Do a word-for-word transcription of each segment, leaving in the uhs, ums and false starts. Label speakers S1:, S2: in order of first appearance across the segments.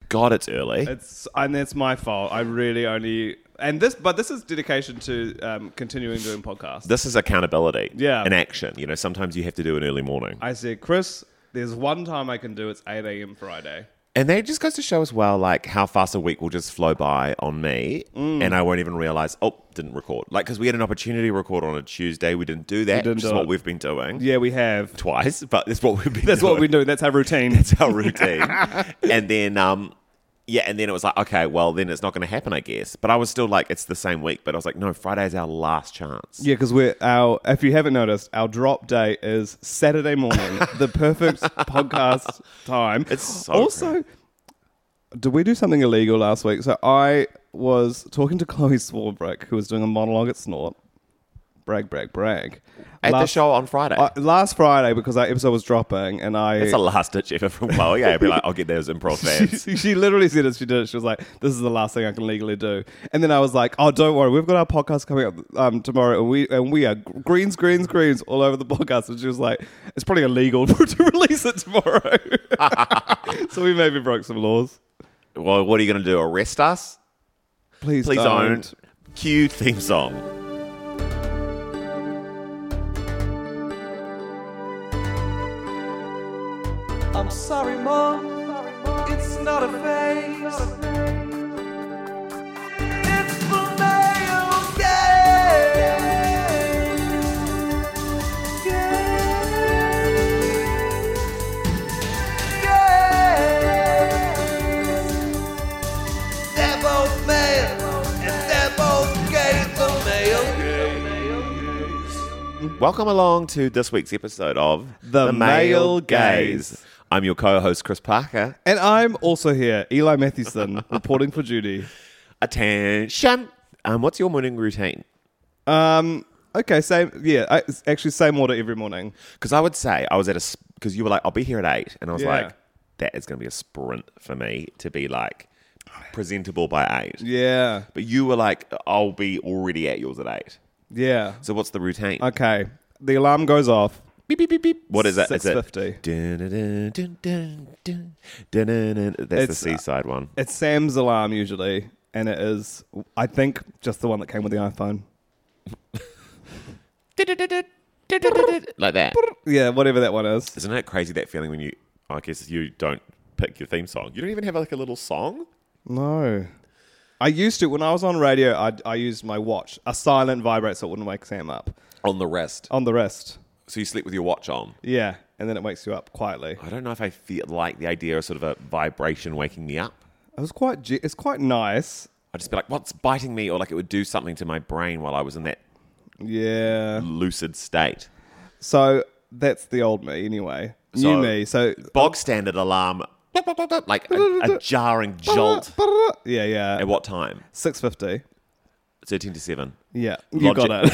S1: God, it's early.
S2: It's and that's my fault. I really only and this, but this is dedication to um, continuing doing podcasts.
S1: This is accountability.
S2: Yeah.
S1: In action. You know, sometimes you have to do an early morning.
S2: I said, Chris, there's one time I can do. It's eight a.m. Friday.
S1: And that just goes to show as well, like, how fast a week will just flow by on me, mm. and I won't even realise, oh, didn't record. Like, because we had an opportunity to record on a Tuesday. We didn't do that, we didn't which do is it. what we've been doing.
S2: Yeah, we have.
S1: Twice, but that's what we've been
S2: That's
S1: doing.
S2: what we do. That's our routine.
S1: That's our routine. And then, um, yeah, and then it was like, okay, well, then it's not going to happen, I guess. But I was still like, it's the same week. But I was like, no, Friday is our last chance.
S2: Yeah, because we're our. If you haven't noticed, our drop date is Saturday morning, the perfect podcast time.
S1: It's so
S2: also.
S1: great.
S2: Did we do something illegal last week? So I was talking to Chloe Swarbrick, who was doing a monologue at Snort. Brag, brag, brag.
S1: At
S2: last,
S1: the show on Friday.
S2: Uh, last Friday, because our episode was dropping, and I...
S1: It's a last-ditch effort from Chloe. Yeah, I'd be like, I'll get those improv fans.
S2: she, she literally said it. She did it. She was like, this is the last thing I can legally do. And then I was like, oh, don't worry. We've got our podcast coming up um, tomorrow, and we and we are greens, greens, greens all over the podcast. And she was like, it's probably illegal to release it tomorrow. So we maybe broke some laws.
S1: Well, what are you going to do? Arrest us?
S2: Please,
S1: Please
S2: don't.
S1: don't. Cue theme song.
S3: I'm sorry, Mom. It's not a phase. It's the male gaze. Gaze. Gaze. They're both male, and they're both gay. The male gaze.
S1: Welcome along to this week's episode of
S2: The Male Gaze.
S1: I'm your co-host, Chris Parker.
S2: And I'm also here, Eli Mathewson, reporting for duty.
S1: Attention. Um, what's your morning routine?
S2: Um. Okay, same. Yeah, I, it's actually same order every morning.
S1: Because I would say I was at a... Because you were like, I'll be here at eight. And I was
S2: Yeah.
S1: like, that is going to be a sprint for me to be like presentable by eight.
S2: Yeah.
S1: But you were like, I'll be already at yours at eight.
S2: Yeah.
S1: So what's the routine?
S2: Okay. The alarm goes off.
S1: Beep, beep, beep, beep. What is that?
S2: six fifty.
S1: That's
S2: It's,
S1: the seaside one.
S2: It's Sam's alarm usually, and it is, I think, just the one that came with the iPhone.
S1: Like that.
S2: Yeah, whatever that one is.
S1: Isn't it crazy, that feeling when you, I guess you don't pick your theme song? You don't even have like a little song?
S2: No. I used to, when I was on radio, I, I used my watch, a silent vibrate so it wouldn't wake Sam up.
S1: On the wrist.
S2: On the wrist.
S1: So you sleep with your watch on?
S2: Yeah, and then it wakes you up quietly.
S1: I don't know if I feel like the idea of sort of a vibration waking me up.
S2: It was quite, ge- it's quite nice.
S1: I'd just be like, what's biting me? Or like it would do something to my brain while I was in that
S2: Yeah.
S1: lucid state.
S2: So that's the old me anyway. New
S1: So-
S2: me. So
S1: Bog standard alarm, like a, a jarring jolt.
S2: Yeah, yeah.
S1: At what time?
S2: six fifty.
S1: thirteen to seven.
S2: Yeah, you
S1: Logic.
S2: got it.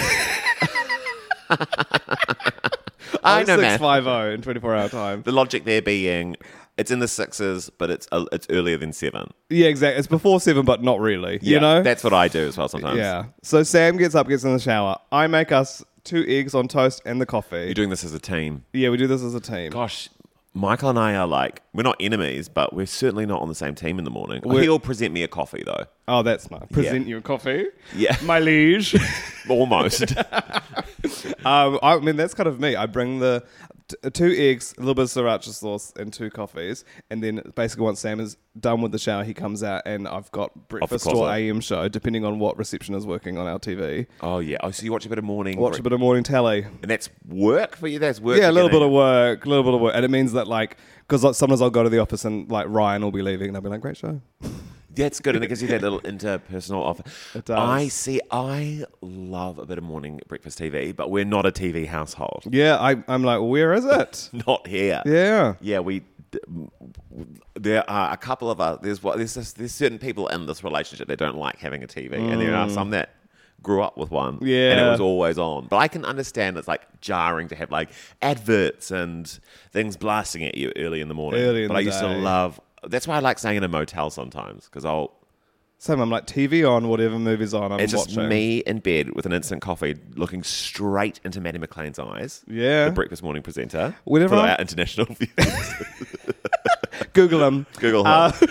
S1: I know,
S2: six
S1: man.
S2: fifty in twenty-four hour time.
S1: The logic there being, it's in the sixes, but it's uh, it's earlier than seven.
S2: Yeah, exactly. It's before seven, but not really.
S1: Yeah,
S2: you know?
S1: that's what I do as well sometimes.
S2: Yeah. So Sam gets up, gets in the shower. I make us two eggs on toast and the coffee.
S1: You're doing this as a team.
S2: Yeah, we do this as a team.
S1: Gosh, Michael and I are like, we're not enemies, but we're certainly not on the same team in the morning.
S2: We're-
S1: He'll present me a coffee, though.
S2: Oh, that's nice. Present you a coffee.
S1: Yeah.
S2: My liege.
S1: Almost.
S2: um, I mean, that's kind of me. I bring the t- two eggs, a little bit of sriracha sauce, and two coffees. And then basically once Sam is done with the shower, he comes out and I've got breakfast or
S1: closet.
S2: A M show, depending on what reception is working on our T V.
S1: Oh, yeah. Oh, so you watch a bit of morning.
S2: Watch a bit of morning telly.
S1: And that's work for you? That's work.
S2: Yeah, a little bit
S1: together.
S2: of work, a little bit of work. And it means that, like, because like, sometimes I'll go to the office and, like, Ryan will be leaving and I'll be like, great show.
S1: That's good, and it gives you that little interpersonal offer.
S2: It does.
S1: I see. I love a bit of morning breakfast T V, but we're not a T V household.
S2: Yeah, I, I'm like, where is it?
S1: Not here.
S2: Yeah.
S1: Yeah, we. There are a couple of us. There's what there's this, there's certain people in this relationship that don't like having a T V, and there are some that grew up with one.
S2: Yeah.
S1: and it was always on. But I can understand it's like jarring to have like adverts and things blasting at you early in the morning.
S2: Early in
S1: but
S2: the
S1: I used
S2: day.
S1: to love. That's why I like staying in a motel sometimes, because I'll.
S2: Same, I'm like, T V on, whatever movie's on, I'm
S1: It's just
S2: watching.
S1: me in bed with an instant coffee, looking straight into Maddie McLean's eyes.
S2: Yeah.
S1: The breakfast morning presenter.
S2: Whenever
S1: for
S2: I'm-
S1: our international viewers.
S2: Google them.
S1: Google
S2: Uh,
S1: her.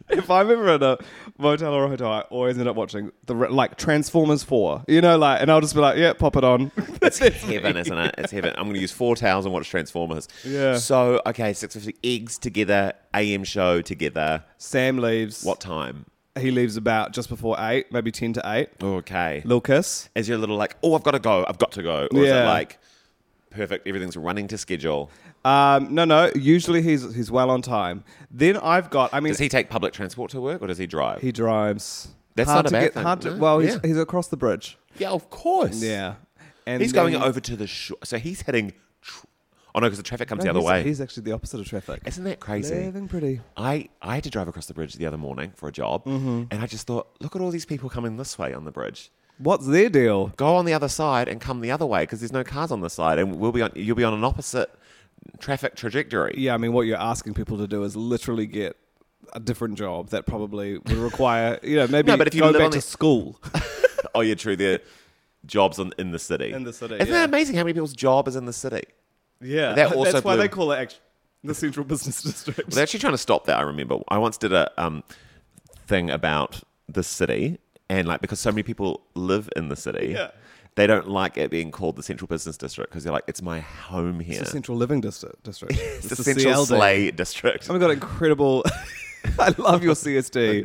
S2: If I'm ever in a motel or a hotel, I always end up watching the re- like Transformers four. You know, like, and I'll just be like, yeah, pop it on.
S1: It's heaven, isn't it? It's heaven. I'm going to use four towels and watch Transformers.
S2: Yeah.
S1: So, okay, six fifty eggs together, A M show together.
S2: Sam leaves.
S1: What time?
S2: He leaves about just before eight, maybe ten to eight.
S1: Okay.
S2: Little kiss.
S1: Is your little like, oh, I've got to go, I've got to go? Or is
S2: Yeah.
S1: it like, perfect, everything's running to schedule?
S2: Um, no, no. Usually he's he's well on time. Then I've got. I mean,
S1: Does he take public transport to work or does he drive?
S2: he drives.
S1: That's
S2: hard
S1: not a
S2: to
S1: bad
S2: get,
S1: thing,
S2: Hard to,
S1: no?
S2: well, he's,
S1: Yeah.
S2: he's across the bridge.
S1: Yeah, of course.
S2: Yeah, and
S1: He's going
S2: then-
S1: over to the shore. So he's heading. Tr- oh, no, because the traffic comes
S2: No,
S1: the other
S2: he's,
S1: way.
S2: He's actually the opposite of traffic.
S1: Isn't that crazy?
S2: Living pretty.
S1: I, I had to drive across the bridge the other morning for a job. Mm-hmm. And I just thought, look at all these people coming this way on the bridge.
S2: What's their deal?
S1: Go on the other side and come the other way because there's no cars on the side. And we'll be on, you'll be on an opposite traffic trajectory.
S2: Yeah, I mean, what you're asking people to do is literally get a different job that probably would require, you know, maybe
S1: No, but if you
S2: go
S1: live
S2: back
S1: on
S2: to
S1: the-
S2: school.
S1: Oh, yeah, true. There are jobs in, in the city.
S2: In the city,
S1: Isn't
S2: yeah.
S1: that amazing how many people's job is in the city?
S2: Yeah,
S1: That also
S2: that's why
S1: blew-
S2: they call it act- the Central Business District.
S1: Well, they're actually trying to stop that, I remember. I once did a um, thing about the city, and like because so many people live in the city,
S2: Yeah.
S1: they don't like it being called the Central Business District because they're like, it's my home here.
S2: It's the Central Living District. district.
S1: It's the
S2: the
S1: Central
S2: C L D.
S1: Slay District.
S2: Oh my god, incredible! I love your C S D.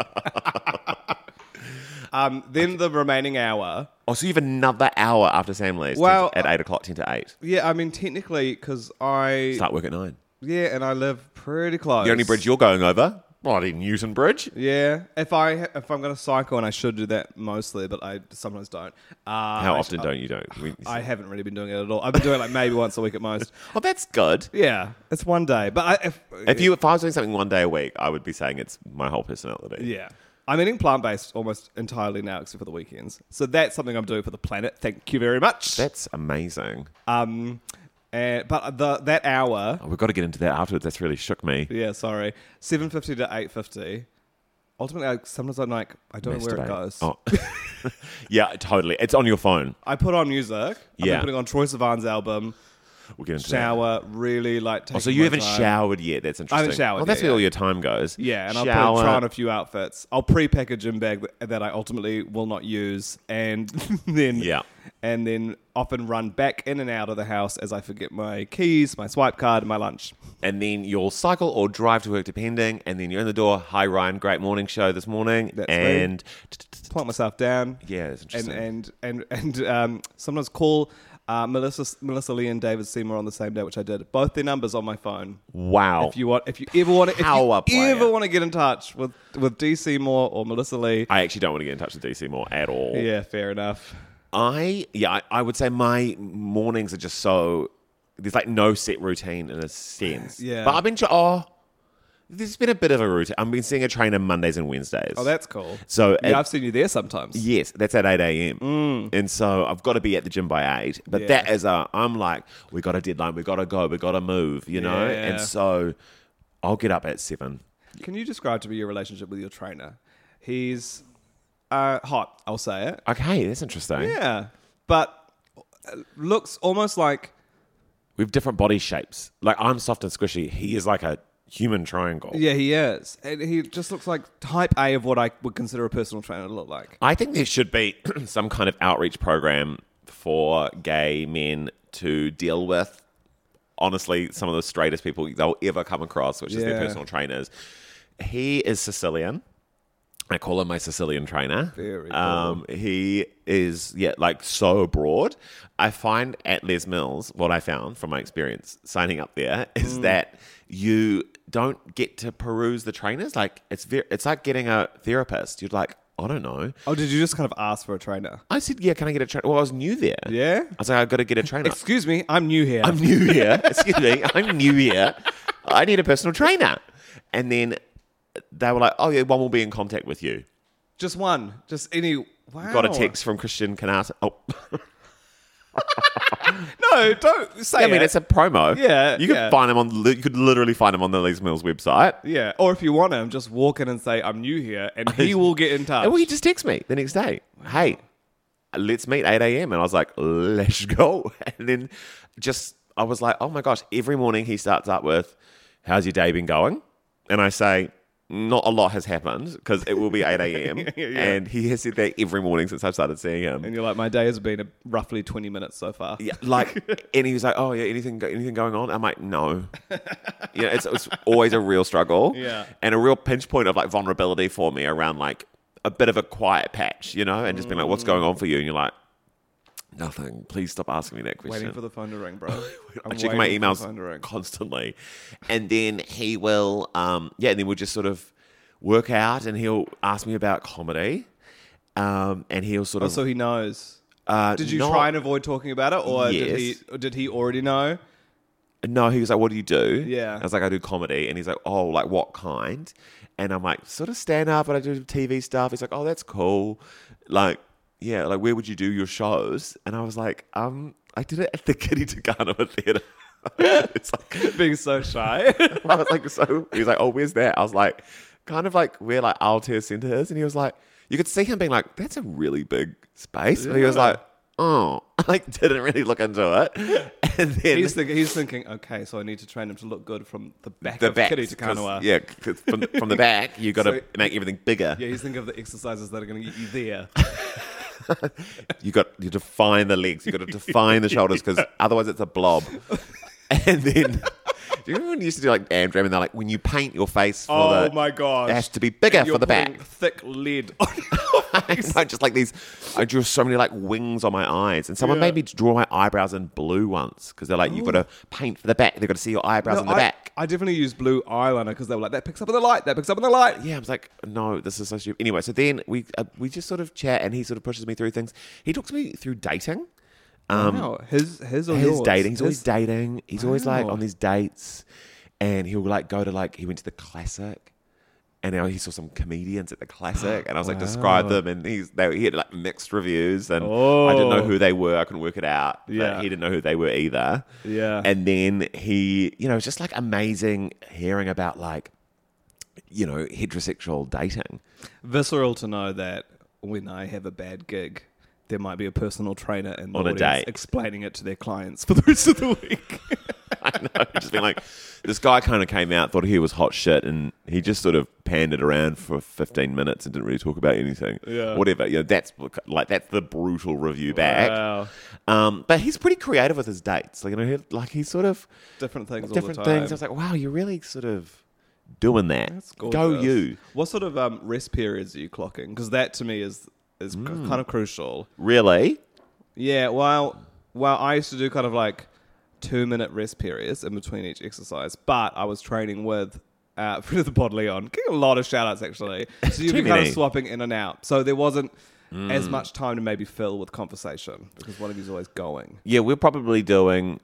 S2: um, then the remaining hour.
S1: Oh, so you have another hour after Sam leaves
S2: Well,
S1: at eight o'clock, ten to eight.
S2: Yeah, I mean technically because I
S1: Start work at nine.
S2: yeah, and I live pretty close.
S1: The only bridge you're going over, bloody Newton Bridge.
S2: Yeah, if I if I'm gonna cycle, and I should do that mostly, but I sometimes don't. Uh,
S1: How
S2: I-
S1: often don't you don't? We-
S2: I haven't really been doing it at all. I've been doing it like maybe once a week at most.
S1: Oh, that's good.
S2: Yeah, it's one day. But I, if
S1: If you if I was doing something one day a week, I would be saying it's my whole personality.
S2: yeah, I'm eating plant based almost entirely now, except for the weekends. So that's something I'm doing for the planet. Thank you very much.
S1: That's amazing.
S2: Um, and but the that hour.
S1: Oh, we've got to get into that afterwards. That's really shook me.
S2: Yeah, sorry, seven fifty to eight fifty. Ultimately, I, sometimes I'm like, I don't know where it
S1: Masturbate.
S2: goes.
S1: Oh. Yeah, totally. It's on your phone.
S2: I put on music. I've
S1: Yeah.
S2: been putting on Troye Sivan's album.
S1: We'll get into
S2: Shower, really like.
S1: that. Oh, so
S2: taking
S1: you
S2: my
S1: haven't
S2: time.
S1: showered yet. That's interesting.
S2: showered
S1: Oh, that's
S2: yet,
S1: where all
S2: yeah.
S1: your time goes.
S2: Yeah, and I'll
S1: Shower.
S2: put, try on a few outfits. I'll pre-pack a gym bag that, that I ultimately will not use, and then
S1: Yeah.
S2: and then often run back in and out of the house as I forget my keys, my swipe card, and my lunch.
S1: And then you'll cycle or drive to work, depending. And then you're in the door. Hi, Ryan. Great morning show this morning.
S2: That's me.
S1: and
S2: Plunk myself down.
S1: yeah, it's
S2: and
S1: interesting.
S2: and and and um, sometimes call uh, Melissa Melissa Lee and David Seymour on the same day, which I did. Both their numbers on my phone.
S1: Wow.
S2: If you want, if you ever want to, if
S1: Power
S2: you
S1: player.
S2: ever want to get in touch with with D C Moore or Melissa Lee,
S1: I actually don't want to get in touch with D C more at all.
S2: yeah, fair enough.
S1: I yeah, I, I would say my mornings are just so there's like no set routine in a sense.
S2: Yeah.
S1: But I've been tr- oh, there's been a bit of a routine. I've been seeing a trainer Mondays and Wednesdays.
S2: Oh, that's cool.
S1: So
S2: Yeah,
S1: at-
S2: I've seen you there sometimes.
S1: yes, that's at eight a.m. And so I've got to be at the gym by eight. But
S2: Yeah.
S1: that is a I'm like we got a deadline. We got to go. We got to move. You know.
S2: Yeah.
S1: And so I'll get up at seven.
S2: Can you describe to me your relationship with your trainer? He's uh, hot, I'll say it.
S1: Okay, that's interesting.
S2: Yeah, but uh, looks almost like
S1: We have different body shapes. Like I'm soft and squishy. He is like a human triangle.
S2: yeah, he is, and he just looks like type A of what I would consider a personal trainer to look like.
S1: I think there should be some kind of outreach program for gay men to deal with, honestly, some of the straightest people they'll ever come across, which is their
S2: Yeah.
S1: personal trainers. He is Sicilian. I call him my Sicilian trainer.
S2: Very cool.
S1: Um, he is, yeah, like so broad. I find at Les Mills, what I found from my experience signing up there
S2: Mm.
S1: is that you don't get to peruse the trainers. Like it's very, it's like getting a therapist. You're like, I don't know.
S2: Oh, did you just kind of ask for a trainer?
S1: I said, yeah, can I get a trainer? Well, I was new there.
S2: Yeah?
S1: I was like, I've got to get a trainer.
S2: Excuse me, I'm new here.
S1: I'm new here. Excuse me. I'm new here. I need a personal trainer. And then they were like, oh, yeah, one will be in contact with you.
S2: Just one. Just any. Wow.
S1: Got a text from Christian Canata. Oh,
S2: No, don't say
S1: I mean,
S2: it.
S1: it's a promo.
S2: Yeah,
S1: You could
S2: yeah.
S1: find him on, li- you could literally find him on the Les Mills website.
S2: Yeah, or if you want him, just walk in and say, I'm new here, and he will get in touch.
S1: And well, he just texted me the next day. Hey, let's meet eight a.m. And I was like, let's go. And then just, I was like, oh my gosh, every morning he starts up with, how's your day been going? And I say, not a lot has happened because it will be eight a.m.
S2: yeah, yeah.
S1: and he has said that every morning since I've started seeing him.
S2: And you're like, my day has been a, roughly twenty minutes so far.
S1: Yeah, like, and he was like, "Oh yeah, anything, anything going on?" I'm like, "No." You know, it's, it's always a real struggle,
S2: Yeah.
S1: and a real pinch point of like vulnerability for me around like a bit of a quiet patch, you know, and just being like, "What's going on for you?" And you're like, "Nothing. Please stop asking me that question."
S2: Waiting for the phone to ring, bro. I'm
S1: I check my
S2: waiting for the phone to
S1: emails
S2: ring.
S1: constantly, and then he will, um, yeah, and then we'll just sort of work out, and he'll ask me about comedy, um, and he'll sort
S2: Oh,
S1: of.
S2: so he knows.
S1: uh,
S2: Did you
S1: not-
S2: try and avoid talking about it, or did he?
S1: Yes.
S2: Or did he already know?
S1: No, he was like, "What do you do?"
S2: Yeah.
S1: I was like, "I do comedy," and he's like, "Oh, like what kind?" And I'm like, "Sort of stand up, but I do T V stuff." He's like, "Oh, that's cool." Like, yeah, like where would you do your shows? And I was like, "Um, I did it at the Kitty Takanawa Theatre." It's like
S2: Being so shy.
S1: I was like, so he was like, "Oh, where's that?" I was like, kind of like where like Aotea Centre is, and he was like, you could see him being like, "That's a really big space," and he was
S2: Yeah.
S1: like, "Oh," I like didn't really look into it, and then
S2: he's, thinking, he's thinking, okay, so I need to train him to look good from the back
S1: the
S2: of
S1: back,
S2: Kitty
S1: 'cause-
S2: Takanawa.
S1: yeah, 'cause from, from the back, you got to
S2: So-
S1: make everything bigger.
S2: Yeah, he's thinking of the exercises that are going to get you there.
S1: You got you define the legs, you got to define the shoulders because otherwise it's a blob. And then, do you remember when you used to do like Amdram and they're like, when you paint your face for
S2: Oh
S1: the,
S2: my gosh.
S1: it has to be bigger
S2: And you're
S1: for the
S2: putting
S1: back.
S2: thick lead on your face.
S1: I just like these, I drew so many like wings on my eyes, and someone
S2: Yeah.
S1: made me draw my eyebrows in blue once because they're like, you've got to paint for the back. They've got to see your eyebrows
S2: No,
S1: in the
S2: I,
S1: back.
S2: I definitely used blue eyeliner because they were like, that picks up in the light, that picks up in the light.
S1: Yeah, I was like, no, this is so stupid. Anyway, so then we uh, we just sort of chat, and he sort of pushes me through things. He talks me through dating. Um,
S2: Wow. His, his or
S1: his
S2: yours?
S1: dating. He's always
S2: His-
S1: dating. He's always like
S2: Wow.
S1: on these dates, and he'll like go to like he went to the Classic, and now he saw some comedians at the Classic, and I was like, describe
S2: Wow.
S1: them, and he's they he had like mixed reviews, and I didn't know
S2: Oh.
S1: who they were. I couldn't work it out. But
S2: Yeah.
S1: he didn't know who they were either.
S2: Yeah.
S1: And then he, you know, it's just like amazing hearing about like, you know, heterosexual dating.
S2: Visceral to know that when I have a bad gig, there might be a personal trainer in the
S1: On a
S2: audience
S1: date.
S2: explaining it to their clients for the rest of the week.
S1: I know, just being like, this guy kind of came out, thought he was hot shit, and he just sort of pandered around for fifteen minutes and didn't really talk about anything.
S2: Yeah.
S1: Whatever. You know, that's like that's the brutal review back.
S2: Wow.
S1: Um, but he's pretty creative with his dates. Like you know, he, like he's sort of
S2: Different things
S1: different
S2: all the time.
S1: things. I was like, wow, you're really sort of doing that.
S2: That's
S1: Go
S2: gorgeous.
S1: you.
S2: What sort of um, rest periods are you clocking? Because that to me is is c-
S1: Mm.
S2: kind of crucial.
S1: Really?
S2: Yeah, well, well, I used to do kind of like two minute rest periods in between each exercise, but I was training with uh, Friend of the Pod Leon. Getting a lot of shout outs actually. So you'd
S1: Too
S2: be kind
S1: many.
S2: of swapping in and out. So there wasn't as much time to maybe fill with conversation because one of you's always going.
S1: Yeah, we're probably doing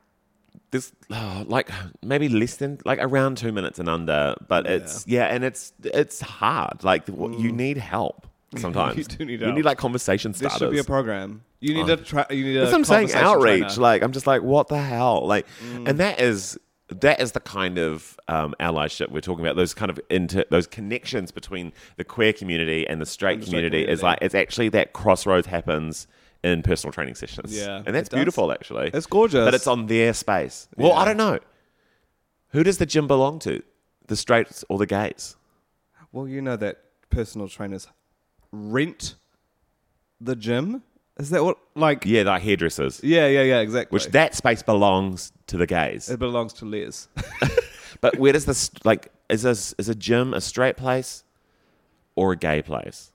S1: this oh, like maybe less than like around two minutes and under. But it's yeah, and it's it's hard. Like you need help sometimes.
S2: You do need
S1: You
S2: help.
S1: need like conversation
S2: There
S1: starters.
S2: should be a program. You need to try. You need a
S1: That's what I'm saying.
S2: conversation
S1: Outreach.
S2: trainer.
S1: Like I'm just like, what the hell? Like,
S2: Mm.
S1: and that is that is the kind of um, allyship we're talking about. Those kind of inter, those connections between the queer community and the straight
S2: And the straight
S1: community is
S2: community.
S1: like it's actually that crossroads happens in personal training sessions.
S2: Yeah,
S1: and that's
S2: it does.
S1: beautiful. Actually,
S2: It's gorgeous.
S1: but it's on their space. Well,
S2: Yeah.
S1: I don't know. Who does the gym belong to? The straights or the gays?
S2: Well, you know that personal trainers rent the gym. Is that what? Like,
S1: Yeah, like hairdressers.
S2: yeah, yeah, yeah, exactly.
S1: Which that space belongs to the gays.
S2: it belongs to Les.
S1: But where does this like is this is a gym a straight place or a gay place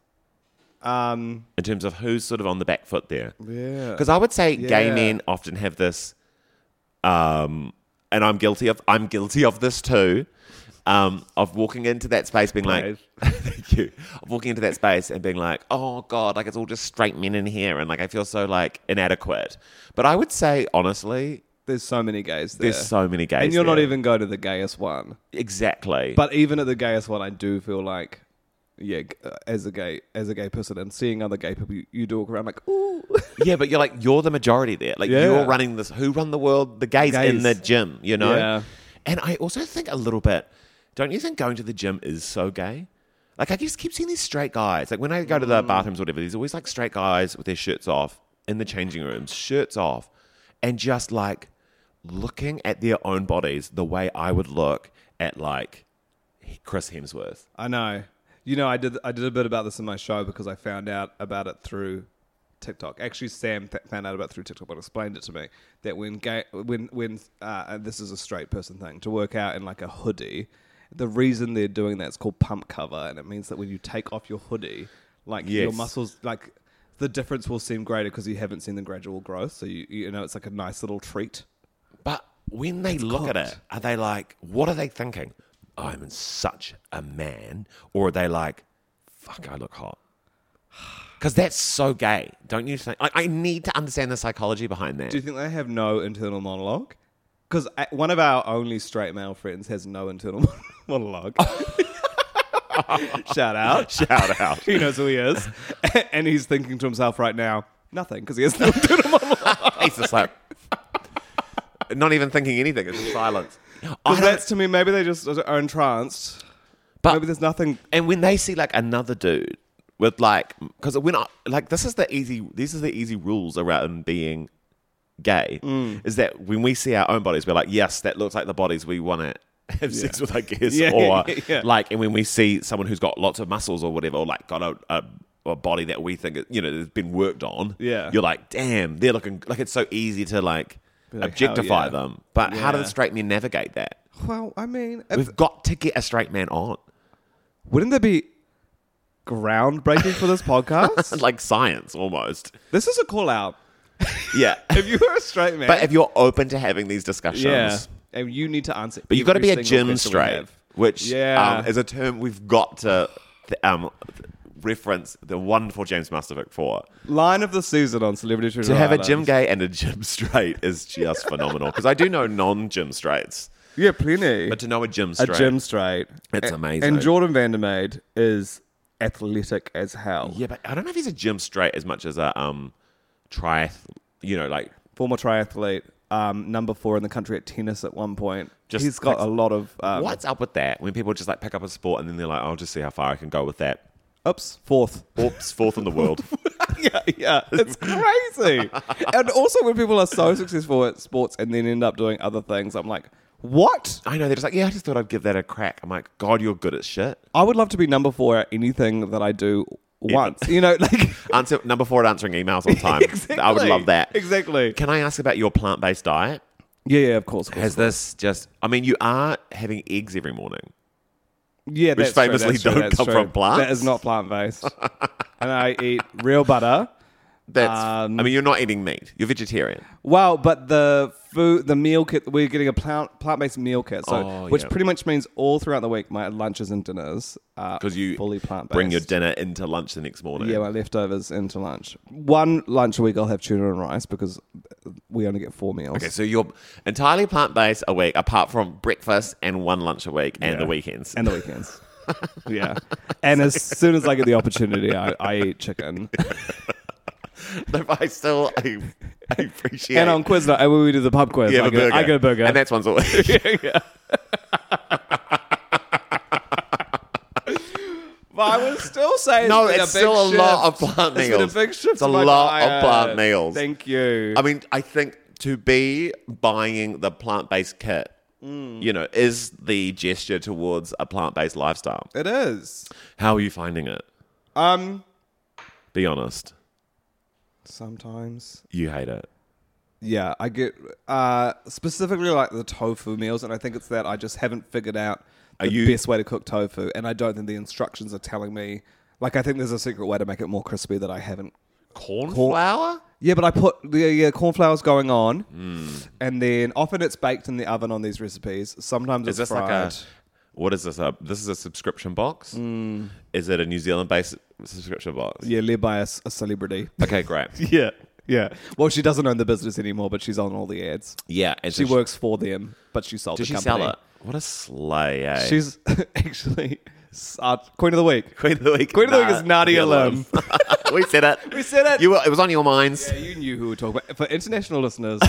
S2: um,
S1: in terms of who's sort of on the back foot there?
S2: yeah.
S1: Because I would say gay
S2: Yeah.
S1: men often have this, um, and I'm guilty of I'm guilty of this too, um, of walking into that space being like, thank you, of walking into that space and being like, oh god, like it's all just straight men in here, and like I feel so like inadequate. But I would say honestly,
S2: There's so many gays there.
S1: there's so many gays,
S2: and you're not
S1: there.
S2: even going to the gayest one.
S1: exactly.
S2: But even at the gayest one, I do feel like, yeah, g- uh, as a gay as a gay person and seeing other gay people, you, you do walk around like, ooh.
S1: Yeah, but you're like you're the majority there. Like
S2: Yeah.
S1: you're running this. Who run the world? The gays,
S2: Gays.
S1: in the gym. You know.
S2: Yeah.
S1: And I also think a little bit. Don't you think going to the gym is so gay? Like I just keep seeing these straight guys. Like when I go to the bathrooms, or whatever, there's always like straight guys with their shirts off in the changing rooms, shirts off, and just like looking at their own bodies the way I would look at like, Chris Hemsworth.
S2: I know. You know, I did I did a bit about this in my show because I found out about it through TikTok. Actually, Sam th- found out about it through TikTok, but explained it to me that when gay, when when uh, and this is a straight person thing to work out in like a hoodie. The reason they're doing that is called pump cover, and it means that when you take off your hoodie, like
S1: Yes.
S2: your muscles, like the difference will seem greater because you haven't seen the gradual growth. So you you know it's like a nice little treat.
S1: But when they look at
S2: cooked.
S1: it, are they like, what are they thinking? I'm such a man. Or are they like, fuck, I look hot? Because that's so gay, don't you think? Like, I need to understand the psychology behind that.
S2: Do you think they have no internal monologue? Because one of our only straight male friends has no internal monologue. Shout out.
S1: Shout out.
S2: He knows who he is. And he's thinking to himself right now, nothing, because he has no internal monologue.
S1: He's just like, not even thinking anything. It's just silence. I
S2: Because
S1: don't-
S2: that's to me, maybe they just are entranced.
S1: But-
S2: maybe there's nothing.
S1: And when they see like another dude with like, because when I like, this is the easy, these are the easy rules around being gay.
S2: Mm.
S1: Is that when we see our own bodies, we're like, yes, that looks like the bodies we want to have sex with, I guess.
S2: Yeah,
S1: or
S2: yeah, yeah.
S1: like, and when we see someone who's got lots of muscles or whatever, or like got a, a, a body that we think you know has been worked on,
S2: Yeah.
S1: you're like, damn, they're looking like it's so easy to like,
S2: like,
S1: objectify
S2: hell yeah.
S1: them. But how do
S2: Yeah.
S1: the straight men navigate that?
S2: Well, I mean, if,
S1: We've got to get a straight man on.
S2: wouldn't there be groundbreaking for this podcast?
S1: Like science almost.
S2: This is a call out.
S1: Yeah.
S2: If you were a straight man,
S1: But if you're open to having these discussions,
S2: yeah, and you need to answer.
S1: but you've got to
S2: every
S1: be a
S2: single
S1: gym
S2: question we
S1: straight,
S2: have.
S1: which
S2: Yeah.
S1: um, is a term we've got to th- um, reference the wonderful James Mustovic for.
S2: Line of the season on Celebrity Treasure
S1: To have a
S2: Island.
S1: gym gay and a gym straight is just phenomenal. Because I do know non-gym straights,
S2: Yeah, plenty.
S1: but to know a gym
S2: a
S1: straight,
S2: gym straight.
S1: It's
S2: A-
S1: amazing.
S2: And Jordan Vandermeide is athletic as hell.
S1: yeah, but I don't know if he's a gym straight as much as a um, triath. You know, like
S2: Former triathlete, um, number four in the country at tennis at one point.
S1: Just
S2: He's got
S1: picks-
S2: a lot of. Um,
S1: what's up with that? When people just like pick up a sport and then they're like, I'll just see how far I can go with that.
S2: Oops, fourth.
S1: Oops, fourth in the world.
S2: yeah, yeah, it's crazy. And also, when people are so successful at sports and then end up doing other things, I'm like, what?
S1: I know, they're just like, yeah, I just thought I'd give that a crack. I'm like, God, you're good at shit.
S2: I would love to be number four at anything that I do once. You know, like
S1: Answer number four at answering emails on time.
S2: exactly.
S1: I would love that.
S2: Exactly.
S1: Can I ask about your plant-based diet?
S2: Yeah, yeah, of course. Of course
S1: Has
S2: of course.
S1: this just, I mean, you are having eggs every morning.
S2: Yeah,
S1: Which
S2: that's true,
S1: famously
S2: that's true,
S1: don't
S2: that's
S1: come
S2: true.
S1: from plants?
S2: That is not plant based. And I eat real butter.
S1: That's,
S2: Um,
S1: I mean, you're not eating meat. You're vegetarian.
S2: Well, but the food, the meal kit, we're getting a plant plant based meal kit, so
S1: Oh,
S2: which
S1: yeah.
S2: pretty much means all throughout the week, my lunches and dinners are
S1: Because you
S2: fully plant based.
S1: bring your dinner into lunch the next morning.
S2: Yeah, my leftovers into lunch. One lunch a week, I'll have tuna and rice because we only get four meals.
S1: Okay, so you're entirely plant-based a week, apart from breakfast and one lunch a week and
S2: Yeah.
S1: the weekends.
S2: And the weekends. Yeah. And as soon as I get the opportunity, I, I eat chicken.
S1: But I still, I, I appreciate
S2: And on quiz night, when we do the pub quiz,
S1: Yeah,
S2: I,
S1: the
S2: get,
S1: burger.
S2: I get a burger.
S1: And that's once a week.
S2: yeah. But I would still say it's
S1: No,
S2: been
S1: it's
S2: a big
S1: still a
S2: shift.
S1: lot of plant
S2: It's
S1: meals.
S2: been a big shift.
S1: It's a
S2: to my
S1: lot of
S2: diet.
S1: plant meals.
S2: Thank you.
S1: I mean, I think to be buying the plant-based kit, you know, is the gesture towards a plant-based lifestyle.
S2: it is.
S1: How are you finding it?
S2: Um,
S1: Be honest.
S2: sometimes.
S1: You hate it.
S2: Yeah, I get uh, specifically like the tofu meals, and I think it's that I just haven't figured out
S1: Are
S2: the
S1: you-
S2: best way to cook tofu, and I don't think the instructions are telling me. Like, I think there's a secret way to make it more crispy that I haven't.
S1: Corn flour?
S2: Yeah, but I put the yeah, corn flour's going on,
S1: Mm.
S2: and then often it's baked in the oven on these recipes. Sometimes
S1: Is
S2: it's
S1: this
S2: fried.
S1: like a... What is this? A, this is a subscription box? Is it a New Zealand-based subscription box?
S2: Yeah, led by a, s- a celebrity.
S1: Okay, great.
S2: Yeah, yeah. Well, she doesn't own the business anymore, but she's on all the ads.
S1: Yeah. And
S2: She
S1: so
S2: works for them, but she sold
S1: Did
S2: the
S1: she
S2: company.
S1: sell it? What a slay, eh?
S2: She's actually uh, Queen of the Week.
S1: Queen of the Week.
S2: Queen of the Week is Nadia Lim.
S1: We said it.
S2: We said it.
S1: You were, it was on your minds.
S2: Yeah, you knew who we were talking about. For international listeners,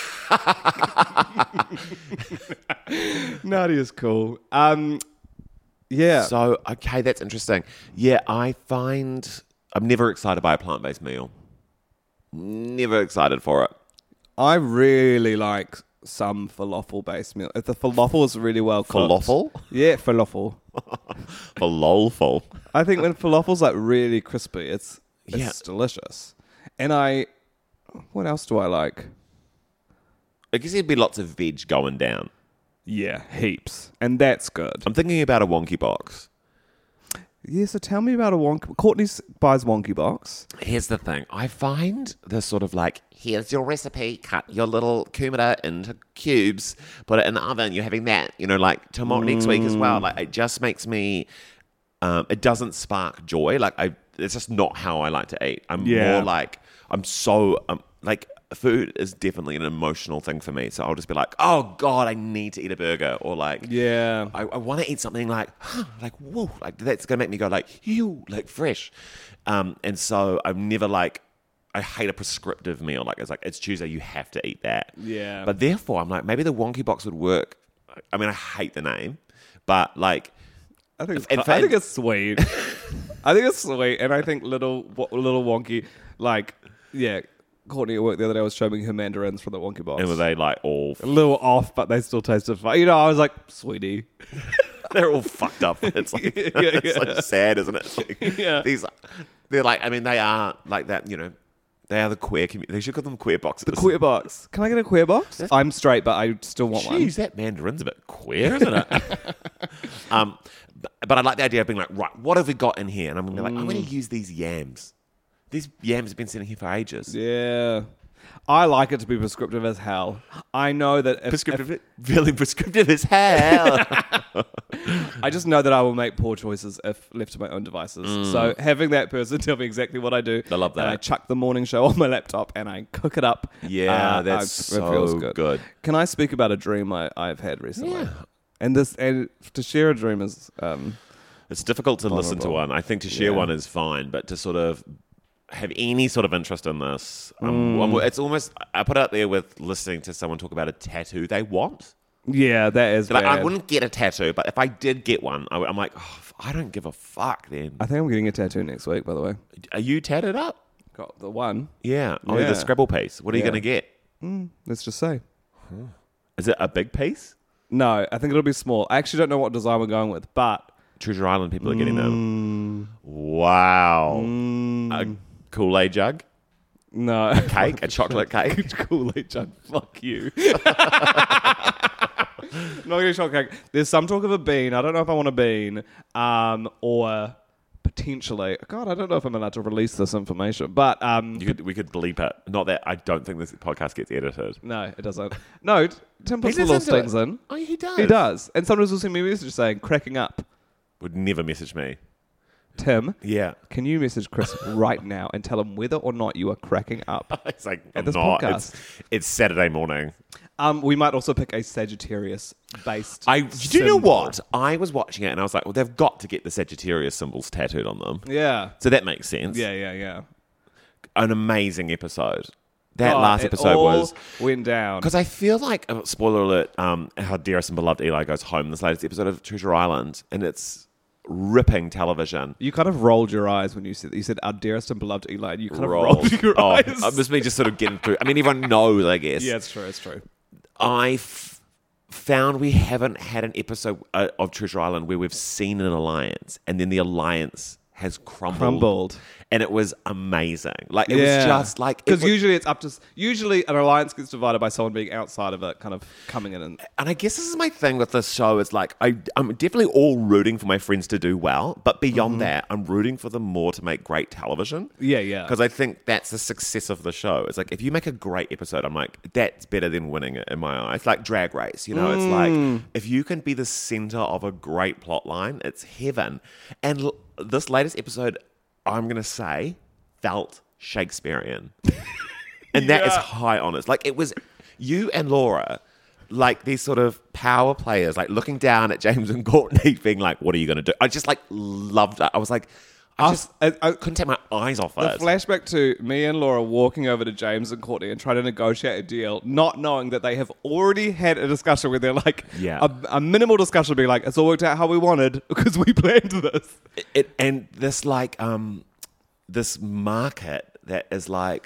S2: Nadia's cool. Um, yeah.
S1: So, okay, that's interesting. Yeah, I find I'm never excited by a plant-based meal. Never excited for it.
S2: I really like some falafel-based meal. If the falafel is really well cooked.
S1: Falafel?
S2: Yeah, falafel.
S1: Falafel.
S2: I think when falafel's like really crispy, it's it's
S1: Yeah.
S2: delicious. And I, what else do I like?
S1: I guess there'd be lots of veg going down.
S2: Yeah, heaps. And that's good.
S1: I'm thinking about a wonky box.
S2: Yeah, so tell me about a wonky... Courtney s- buys wonky box.
S1: Here's the thing. I find this sort of like, here's your recipe, cut your little kumara into cubes, put it in the oven, you're having that, you know, like tomorrow next week as well. Like, it just makes me, um, it doesn't spark joy. Like, I, it's just not how I like to eat. I'm
S2: Yeah.
S1: more like, I'm so, um, like, food is definitely an emotional thing for me. So I'll just be like, oh God, I need to eat a burger. Or like,
S2: Yeah.
S1: I, I want to eat something like, huh, like, whoa, like that's going to make me go like, ew, like fresh. Um, and so I'm never like, I hate a prescriptive meal. Like, it's like, it's Tuesday, you have to eat that.
S2: Yeah.
S1: But therefore, I'm like, maybe the wonky box would work. I mean, I hate the name, but like,
S2: I think it's,
S1: In
S2: I
S1: fact-
S2: think it's sweet. I think it's sweet. And I think little little wonky, like, yeah, Courtney at work the other day was showing me her mandarins from the wonky box.
S1: and were they like all,
S2: a little off, but they still tasted fine. You know, I was like, sweetie.
S1: they're all fucked up. It's like,
S2: Yeah,
S1: it's
S2: yeah.
S1: like sad, isn't it? It's like,
S2: Yeah.
S1: These, they're like, I mean, they are like that, you know, they are the queer community. They should call them queer boxes.
S2: The queer box. Can I get a queer box? I'm straight, but I still want one.
S1: Jeez, that mandarin's a bit queer, isn't it? um, but, but I like the idea of being like, right, what have we got in here? And I'm going to be like, I'm going to use these yams. These yams have been sitting here for ages.
S2: Yeah. I like it to be prescriptive as hell. I know that if,
S1: Prescriptive, feeling prescriptive as hell.
S2: if- I just know that I will make poor choices if left to my own devices. So having that person tell me exactly what I do,
S1: I love
S2: and I
S1: that.
S2: chuck the morning show on my laptop and I cook it up.
S1: Yeah,
S2: uh,
S1: that's
S2: I- it feels
S1: so good.
S2: Can I speak about a dream I, I've had recently?
S1: Yeah.
S2: And this and to share a dream is um,
S1: It's difficult to listen to
S2: Vulnerable.
S1: one. I think to share
S2: Yeah.
S1: one is fine, but to sort of have any sort of interest in this, um, I'm- it's almost, I put it out there with listening to someone talk about a tattoo they want.
S2: yeah, that is
S1: Like,
S2: bad.
S1: I wouldn't get a tattoo, but if I did get one, I, am like, oh, I don't give a fuck then.
S2: I think I'm getting a tattoo next week. By the way,
S1: Are you tatted up?
S2: got the one.
S1: Yeah. Oh,
S2: Yeah.
S1: the Scrabble piece. What are you
S2: Yeah.
S1: going to get?
S2: Let's just say.
S1: Is it a big piece?
S2: No, I think it'll be small. I actually don't know what design we're going with, but
S1: Treasure Island people are getting them. Wow. A Kool-Aid jug?
S2: no.
S1: Cake? A chocolate cake?
S2: Kool-Aid jug. Fuck you. Not getting chocolate cake. There's some talk of a bean. I don't know if I want a bean. Um, or potentially. God, I don't know if I'm allowed to release this information. But um,
S1: You could, we could bleep it. Not that I don't think this podcast gets edited.
S2: no, it doesn't. No, Tim puts
S1: He
S2: the little
S1: listens to
S2: stings
S1: it.
S2: in.
S1: Oh, he does.
S2: He does. And sometimes he'll send me a message saying, cracking up.
S1: Would never message me.
S2: Tim,
S1: Yeah.
S2: can you message Chris right now and tell him whether or not you are cracking up?
S1: It's like,
S2: At
S1: I'm
S2: this
S1: not.
S2: podcast.
S1: It's, it's Saturday morning.
S2: Um, we might also pick a Sagittarius-based
S1: I do you know
S2: symbol.
S1: what? I was watching it and I was like, well, they've got to get the Sagittarius symbols tattooed on them.
S2: Yeah.
S1: So that makes sense.
S2: Yeah, yeah, yeah.
S1: An amazing episode. That
S2: God,
S1: last
S2: it
S1: episode
S2: all
S1: was
S2: went down.
S1: because I feel like uh, spoiler alert. Um, how dearest and beloved Eli goes home in this latest episode of Treasure Island, and it's ripping television.
S2: You kind of rolled your eyes when you said you said our dearest and beloved Eli. And you kind
S1: Roll.
S2: of rolled your
S1: oh,
S2: eyes.
S1: It was me just sort of getting through. I mean, everyone knows, I guess.
S2: Yeah, it's true. It's true.
S1: I f- found we haven't had an episode uh, of Treasure Island where we've seen an alliance, and then the alliance has crumbled.
S2: Crumbled.
S1: And it was amazing. Like, it
S2: Yeah.
S1: was just like... it
S2: Because
S1: was-
S2: usually it's up to usually an alliance gets divided by someone being outside of it, kind of coming in and
S1: And I guess this is my thing with this show. It's like, I, I'm definitely all rooting for my friends to do well. But beyond that, I'm rooting for them more to make great television.
S2: yeah, yeah.
S1: Because I think that's the success of the show. It's like, if you make a great episode, I'm like, that's better than winning it in my eyes. Like Drag Race, you know? It's like, if you can be the center of a great plot line, it's heaven. And l- this latest episode, I'm going to say, felt Shakespearean. And that is
S2: Yeah.
S1: high honest. Like, it was you and Laura, like these sort of power players, like looking down at James and Courtney, being like, what are you going to do? I just like loved it. I was like, I
S2: Us-
S1: just
S2: I- I-
S1: couldn't take my eyes off
S2: The
S1: it.
S2: flashback to me and Laura walking over to James and Courtney and trying to negotiate a deal, not knowing that they have already had a discussion where they're like,
S1: Yeah.
S2: a, a minimal discussion being like, it's all worked out how we wanted because we planned this.
S1: it, and this like um this market that is like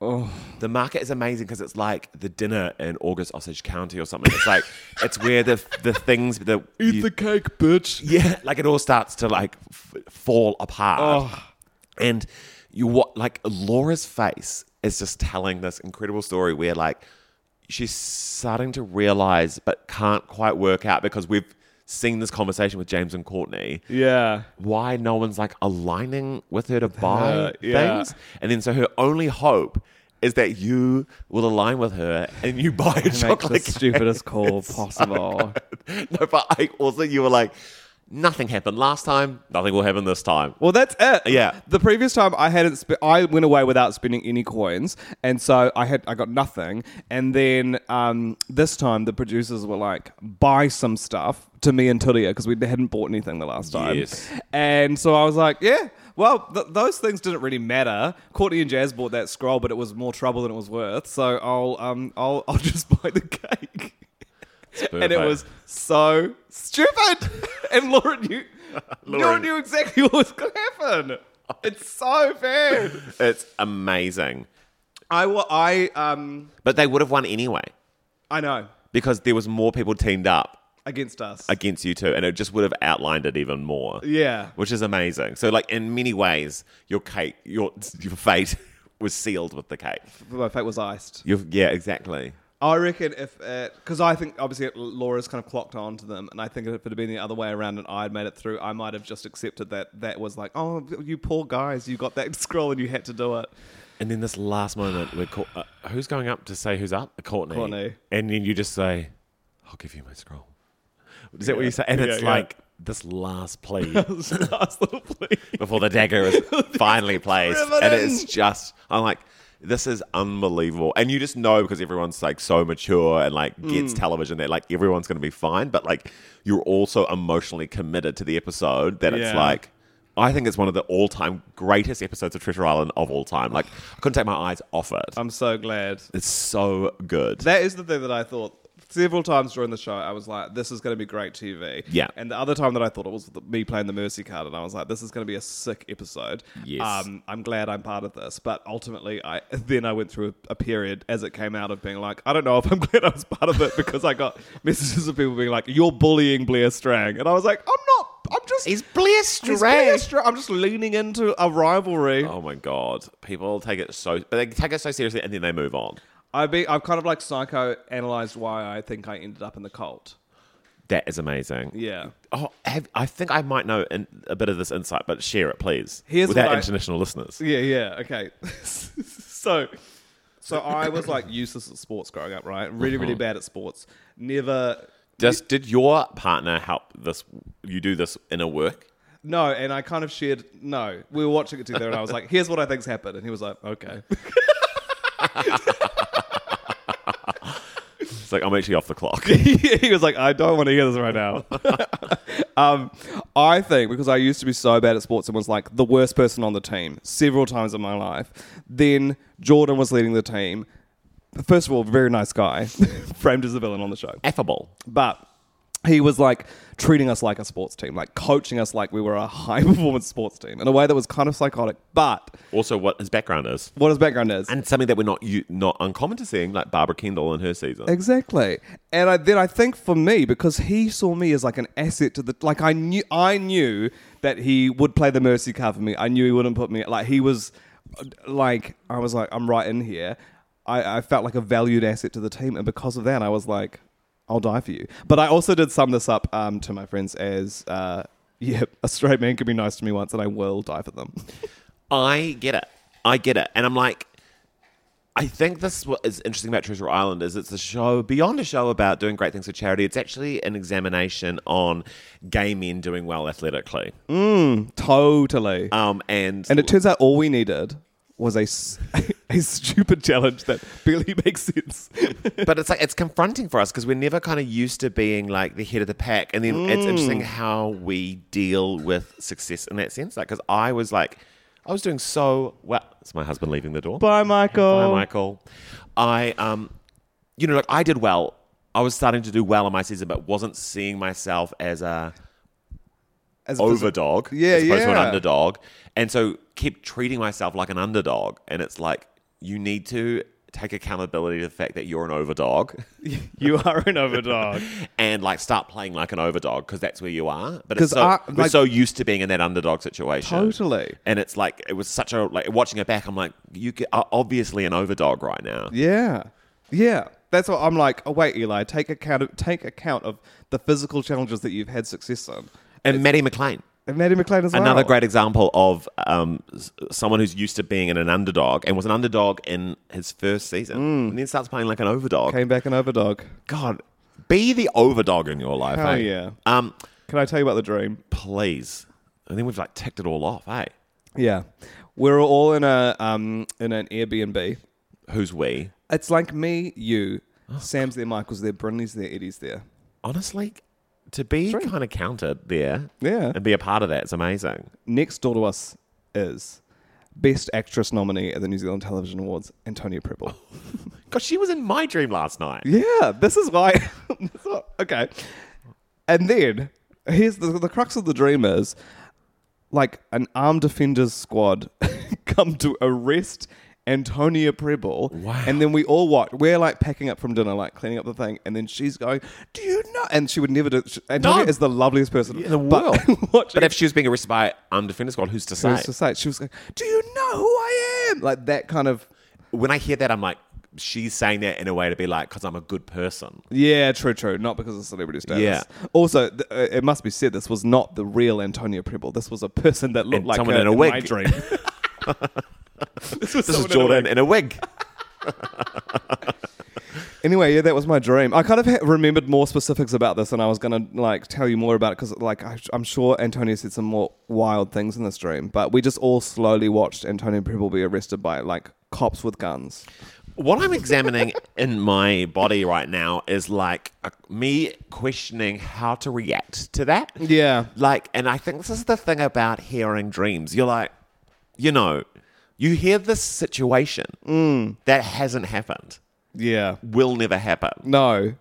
S2: Oh.
S1: The market is amazing because it's like the dinner in August Osage County or something. It's like it's where the the things that
S2: Eat
S1: you-
S2: the cake, bitch.
S1: yeah, like it all starts to like f- fall apart.
S2: Oh.
S1: And you what like Laura's face is just telling this incredible story where like she's starting to realize but can't quite work out because we've seen this conversation with James and Courtney.
S2: Yeah.
S1: Why no one's like aligning with her to buy
S2: her, yeah.
S1: things. And then so her only hope is that you will align with her and you buy a
S2: Make
S1: chocolate
S2: the
S1: cake.
S2: stupidest call
S1: It's so
S2: possible.
S1: good. No, but I also you were like, nothing happened last time, nothing will happen this time.
S2: Well, that's it.
S1: Yeah.
S2: The previous time I hadn't, sp- I went away without spending any coins, and so I had, I got nothing. And then um, this time the producers were like, buy some stuff to me and Tulia because we hadn't bought anything the last time.
S1: Yes.
S2: And so I was like, yeah. Well, th- those things didn't really matter. Courtney and Jazz bought that scroll, but it was more trouble than it was worth. So I'll, um, I'll, I'll just buy the cake. And it
S1: perfect.
S2: was so stupid. And Laura knew, Laura
S1: Laura-
S2: knew exactly what was going to happen. It's so bad.
S1: It's amazing.
S2: I, wa- I, um,
S1: But they would have won anyway
S2: I know.
S1: because there was more people teamed up
S2: Against us.
S1: against you two and it just would have outlined it even more.
S2: Yeah.
S1: Which is amazing. So like in many ways, your cake, your your fate was sealed with the cake.
S2: My fate was iced.
S1: Your, yeah, exactly.
S2: I reckon if, because I think obviously Laura's kind of clocked on to them, and I think if it had been the other way around and I had made it through, I might have just accepted that that was like, oh, you poor guys, you got that scroll and you had to do it.
S1: And then this last moment, we're call, uh, who's going up to say who's up? Courtney.
S2: Courtney.
S1: And then you just say, I'll give you my scroll. Is that what
S2: Yeah.
S1: you say? And
S2: Yeah,
S1: it's
S2: yeah.
S1: like this last plea
S2: Last little plea.
S1: before the dagger is finally placed.
S2: driven
S1: And
S2: in.
S1: it's just, I'm like, this is unbelievable. And you just know because everyone's like so mature and like gets television that like everyone's going to be fine. But like you're also emotionally committed to the episode that it's
S2: Yeah.
S1: like, I think it's one of the all-time greatest episodes of Treasure Island of all time. Like I couldn't take my eyes off it.
S2: I'm so glad.
S1: It's so good.
S2: That is the thing that I thought several times during the show. I was like, this is going to be great T V.
S1: Yeah.
S2: And the other time that I thought it was the, me playing the Mercy card, and I was like, this is going to be a sick episode.
S1: Yes.
S2: Um, I'm glad I'm part of this. But ultimately, I then I went through a, a period as it came out of being like, I don't know if I'm glad I was part of it because I got messages of people being like, you're bullying Blair Strang. And I was like, I'm not. I'm just...
S1: He's Blair
S2: he's
S1: Strang.
S2: Blair Strang. I'm just leaning into a rivalry.
S1: Oh my god, people take it so they take it so seriously and then they move on.
S2: I've been, I've kind of like psychoanalyzed why I think I ended up in the cult.
S1: That is amazing.
S2: Yeah.
S1: Oh, have, I think I might know in, a bit of this insight, but share it, please,
S2: Here's
S1: with our
S2: what I-
S1: international listeners.
S2: Yeah, yeah, okay. so, so I was like useless at sports growing up, right? Really, really bad at sports. Never.
S1: Just did your partner help this? You do this inner work?
S2: No, and I kind of shared. No, we were watching it together, and I was like, "Here's what I think's happened," and he was like, "Okay."
S1: It's like I'm actually off the clock.
S2: He was like, "I don't want to hear this right now." um, I think because I used to be so bad at sports and was like the worst person on the team several times in my life. Then Jordan was leading the team. First of all, very nice guy, framed as a villain on the show.
S1: Affable.
S2: But he was like treating us like a sports team, like coaching us like we were a high performance sports team in a way that was kind of psychotic. But
S1: Also, what his background is,
S2: what his background is.
S1: and something that we're not u- not uncommon to seeing, like Barbara Kendall in her season.
S2: Exactly. And I, then I think for me, because he saw me as like an asset to the, like I knew, I knew that he would play the mercy card for me. I knew he wouldn't put me, like he was like, I was like, I'm right in here. I, I felt like a valued asset to the team. And because of that, I was like, I'll die for you. But I also did sum this up um, to my friends as, uh, yeah, a straight man can be nice to me once and I will die for them.
S1: I get it. I get it. And I'm like, I think this is what is interesting about Treasure Island is it's a show, beyond a show about doing great things for charity, it's actually an examination on gay men doing well athletically.
S2: Totally.
S1: Um, and
S2: And it turns out all we needed was a, s- a stupid challenge that barely makes sense.
S1: but it's like it's confronting for us because we're never kind of used to being like the head of the pack, and then it's interesting how we deal with success in that sense. Like, because I was like, I was doing so well. It's my husband leaving the door.
S2: Bye, Michael.
S1: Bye, Michael. I, um, you know, like I did well. I was starting to do well in my season, but wasn't seeing myself as a
S2: As a posi-
S1: overdog,
S2: Yeah,
S1: as opposed to an
S2: yeah.
S1: underdog, and so kept treating myself like an underdog. And it's like you need to take accountability to the fact that you're an overdog.
S2: You are an overdog.
S1: And like start playing like an overdog because that's where you are. But
S2: 'Cause
S1: it's so,
S2: I-
S1: we're
S2: like-
S1: so used to being in that underdog situation.
S2: Totally.
S1: And it's like, it was such a, like watching it back, I'm like, you get, are obviously an overdog right now.
S2: Yeah. Yeah. That's what I'm like, oh, wait, Eli, take account of, take account of the physical challenges that you've had success in.
S1: And Maddie McLean.
S2: And Maddie McLean as well.
S1: Another great example of um, s- someone who's used to being in an underdog and was an underdog in his first season. And then starts playing like an overdog.
S2: Came back an overdog.
S1: God, be the overdog in your life,
S2: Hell
S1: eh?
S2: yeah.
S1: Um,
S2: Can I tell you about the dream?
S1: please. And then we've like ticked it all off, eh?
S2: Yeah. We're all in a um in an Airbnb.
S1: Who's we?
S2: It's like me, you,
S1: Oh,
S2: Sam's there, Michael's there, Brynley's there, Eddie's there.
S1: Honestly, to be kind of counted there
S2: Yeah.
S1: and be a part of that is amazing.
S2: Next door to us is Best Actress nominee at the New Zealand Television Awards, Antonia Preble.
S1: God, she was in my dream last night.
S2: Yeah, this is why. this is what- okay. And then, here's the, the crux of the dream is like an armed defenders squad come to arrest Antonia Preble.
S1: Wow.
S2: And then we all watch. We're like packing up from dinner, like cleaning up the thing. And then she's going, do you know? And she would never do she, Antonia
S1: No.
S2: is the loveliest person
S1: In the
S2: but
S1: world.
S2: watching-
S1: But if she was being arrested by um, Defender Squad, who's to say?
S2: Who's to say? She was like, do you know who I am? Like that kind of.
S1: When I hear that, I'm like, she's saying that in a way to be like, because I'm a good person.
S2: Yeah, true, true. Not because of celebrity status.
S1: Yeah.
S2: Also, th- uh, it must be said, this was not the real Antonia Preble. This was a person that looked
S1: And
S2: like
S1: someone
S2: her
S1: in a
S2: in
S1: wig.
S2: my dream. this was
S1: This is
S2: someone in a
S1: Jordan
S2: wig.
S1: in a wig.
S2: Anyway, yeah, that was my dream. I kind of ha- remembered more specifics about this, and I was going to like tell you more about it because, like, I, I'm sure Antonia said some more wild things in this dream. But we just all slowly watched Antonia Preble be arrested by like cops with guns.
S1: What I'm examining in my body right now is like a, me questioning how to react to that.
S2: Yeah.
S1: Like, and I think this is the thing about hearing dreams. You're like, you know, you hear this situation that hasn't happened,
S2: Yeah.
S1: will never happen,
S2: No.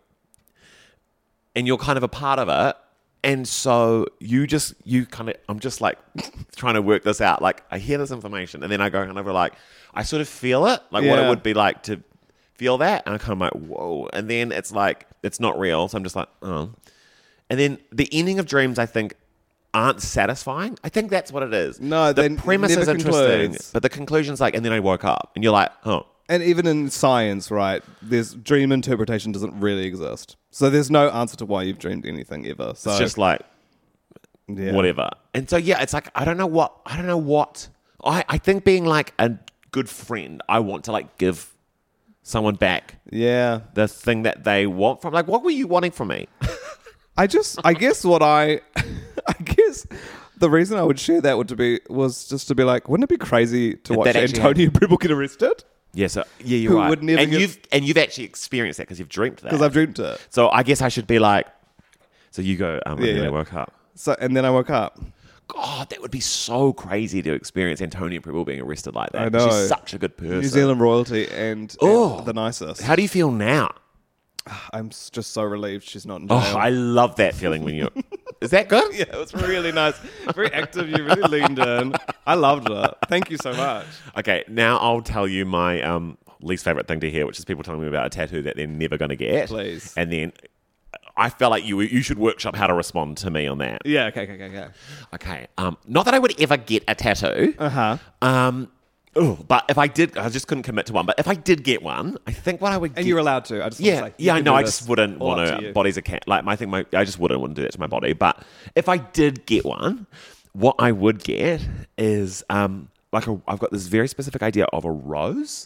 S1: and you're kind of a part of it. And so you just, you kind of, I'm just like trying to work this out. Like, I hear this information and then I go kind of like, I sort of feel it, like what it
S2: Yeah.
S1: would be like to feel that. And I'm kind of like, whoa. And then it's like, it's not real. So I'm just like, oh. And then the ending of dreams, I think, aren't satisfying. I think that's what it is.
S2: No,
S1: the
S2: they
S1: premise
S2: never
S1: is interesting,
S2: concludes.
S1: but the conclusion's like, and then I woke up and you're like, oh.
S2: And even in science, right, there's dream interpretation doesn't really exist. So there's no answer to why you've dreamed anything ever. So
S1: It's just like,
S2: yeah.
S1: whatever. And so yeah, it's like I don't know what I don't know what I, I think being like a good friend, I want to like give someone back
S2: Yeah.
S1: the thing that they want from like what were you wanting from me?
S2: I just, I guess what I, I guess the reason I would share that would to be was just to be like, wouldn't it be crazy to
S1: If
S2: watch
S1: that actually
S2: Antonia Preble get arrested?
S1: Yeah, so yeah, you're
S2: Who
S1: right.
S2: would never
S1: and
S2: get-
S1: you've and you've actually experienced that because you've dreamt that.
S2: Because I've dreamed it.
S1: So I guess I should be like, so you go, um, and
S2: Yeah,
S1: then
S2: yeah.
S1: I woke up.
S2: So and then I woke up.
S1: God, that would be so crazy to experience Antonia Preble being arrested like that.
S2: I know.
S1: She's such a good person.
S2: New Zealand royalty and, and
S1: Oh.
S2: the nicest.
S1: How do you feel now?
S2: I'm s- just so relieved she's not in jail.
S1: Oh, I love that feeling when you're. Is that good?
S2: Yeah, it was really nice. Very active. You really leaned in. I loved it. Thank you so much.
S1: Okay, now I'll tell you my um, least favorite thing to hear, which is people telling me about a tattoo that they're never going to get.
S2: Please.
S1: And then I felt like you you should workshop how to respond to me on that.
S2: Yeah. Okay. Okay. Okay.
S1: Okay. Um, not that I would ever get a tattoo.
S2: Uh huh.
S1: Um, oh, but if I did, I just couldn't commit to one. But if I did get one, I think what I would
S2: And
S1: get,
S2: you're allowed to. I just
S1: yeah,
S2: want to say, you
S1: yeah, I
S2: can
S1: know.
S2: do
S1: I
S2: this.
S1: just wouldn't
S2: All
S1: want
S2: up
S1: to.
S2: you.
S1: Body's a cat. Like my thing, my I just wouldn't want to do that to my body. But if I did get one, what I would get is um, like a, I've got this very specific idea of a rose,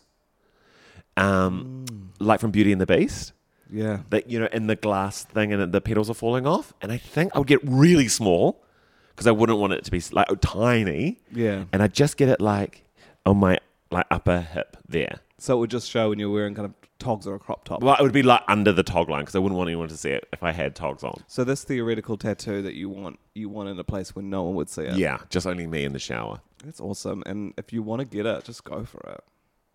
S1: um,
S2: Mm.
S1: like from Beauty and the Beast.
S2: Yeah.
S1: That you know, in the glass thing, and the petals are falling off. And I think I would get really small because I wouldn't want it to be like tiny.
S2: Yeah.
S1: And I just get it like on my like upper hip there.
S2: So it would just show when you're wearing kind of togs or a crop top.
S1: Well, it would be like under the tog line because I wouldn't want anyone to see it if I had togs on.
S2: So this theoretical tattoo that you want, you want in a place where no one would see it.
S1: Yeah, just only me in the shower.
S2: That's awesome. And if you want to get it, just go for it.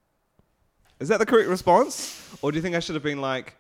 S2: Is that the correct response? Or do you think I should have been like,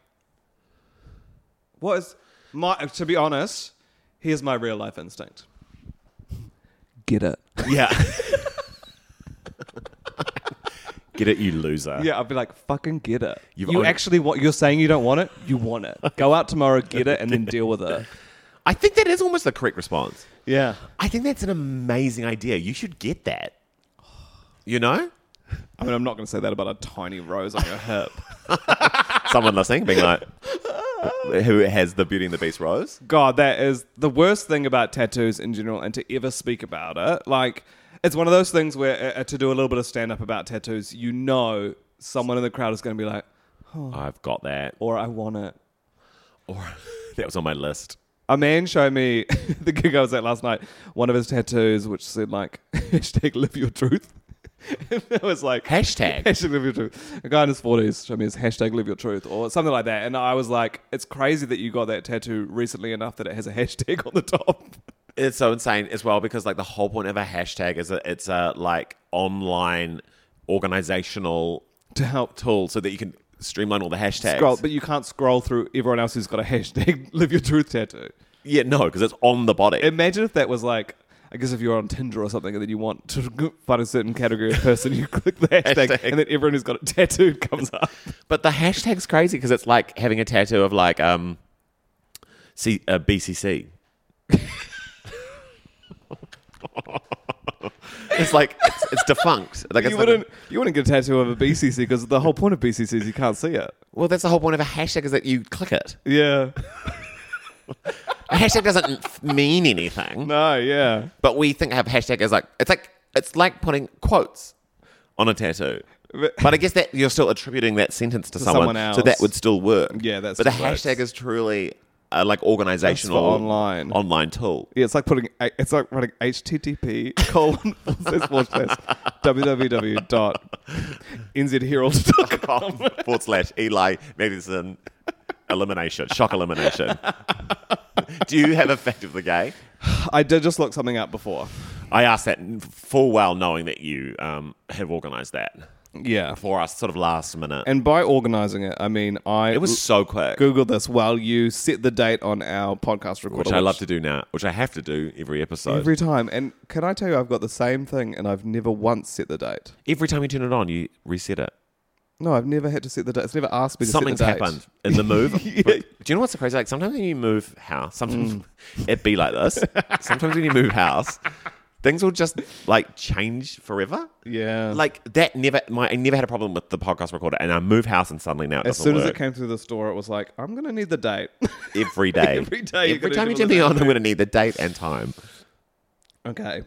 S2: what is my, to be honest, here's my real life instinct. Get it.
S1: Yeah. Get it, you loser.
S2: Yeah, I'd be like, fucking get it.
S1: You've
S2: you
S1: only-
S2: actually want, you're saying you don't want it? You want it. Go out tomorrow, get it, and then deal with it.
S1: I think that is almost the correct response.
S2: Yeah.
S1: I think that's an amazing idea. You should get that. You know?
S2: I mean, I'm not going to say that about a tiny rose on your hip.
S1: Someone listening being like, who has the Beauty and the Beast rose?
S2: God, that is the worst thing about tattoos in general, and to ever speak about it. Like, it's one of those things where uh, to do a little bit of stand-up about tattoos, you know someone in the crowd is going to be like,
S1: Oh, I've got that.
S2: or I want it.
S1: Or that was on my list.
S2: A man showed me the gig I was at last night, one of his tattoos, which said like, hashtag live your truth. And it was like,
S1: Hashtag.
S2: hashtag live your truth. A guy in his forties showed me his hashtag live your truth or something like that. And I was like, it's crazy that you got that tattoo recently enough that it has a hashtag on the top.
S1: It's so insane as well because like the whole point of a hashtag is that it's a like online organizational
S2: To help
S1: tool so that you can streamline all the hashtags.
S2: scroll, but you can't scroll through everyone else who's got a hashtag live your truth tattoo.
S1: Yeah, no, because it's on the body.
S2: Imagine if that was like, I guess if you're on Tinder or something and then you want to find a certain category of person, you click the hashtag,
S1: Hashtag.
S2: and then everyone who's got it tattooed comes up.
S1: But the hashtag's crazy because it's like having a tattoo of like um, C, uh, B C C. It's like it's, it's defunct. Like it's
S2: You
S1: like-
S2: wouldn't, you wouldn't get a tattoo of a B C C because the whole point of B C C is you can't see it.
S1: well, that's the whole point of a hashtag is that you click it.
S2: Yeah.
S1: A hashtag doesn't f- mean anything,
S2: No, yeah.
S1: but we think of hashtag as like it's like it's like putting quotes on a tattoo.
S2: But-
S1: But I guess that you're still attributing that sentence to,
S2: To
S1: someone,
S2: someone else.
S1: so that would still work.
S2: Yeah, that's
S1: But the
S2: still works.
S1: hashtag is truly a like organizational
S2: That's for online.
S1: online tool.
S2: Yeah, it's like putting, it's like running H T T P colon forward slash www dot n z herald dot com.
S1: forward slash Eli Madison elimination, shock elimination. Do you have a fact of the gay?
S2: I did just look something up before.
S1: I asked that full well knowing that you um, have organised that
S2: Yeah.
S1: for us sort of last minute.
S2: And by organising it, I mean I
S1: It was so quick,
S2: Googled this while you set the date on our podcast recorder.
S1: which I love to do now, which I have to do every episode.
S2: every time. And can I tell you, I've got the same thing, and I've never once set the date.
S1: Every time you turn it on, you reset it.
S2: No, I've never had to set the date. It's never asked me to
S1: Something's
S2: set the date.
S1: happened in the move.
S2: Yeah.
S1: But do you know what's so crazy? Like sometimes when you move house, sometimes it be like this. Sometimes when you move house, things will just like change forever.
S2: Yeah.
S1: Like that never. My I never had a problem with the podcast recorder, and I move house, and suddenly now it
S2: as
S1: doesn't
S2: soon
S1: work.
S2: as it came through the store, it was like, I'm going to need the date.
S1: every day,
S2: Every day you're
S1: every
S2: gonna
S1: time you
S2: do
S1: turn
S2: the
S1: me
S2: date.
S1: on, I'm going to need the date and time.
S2: Okay.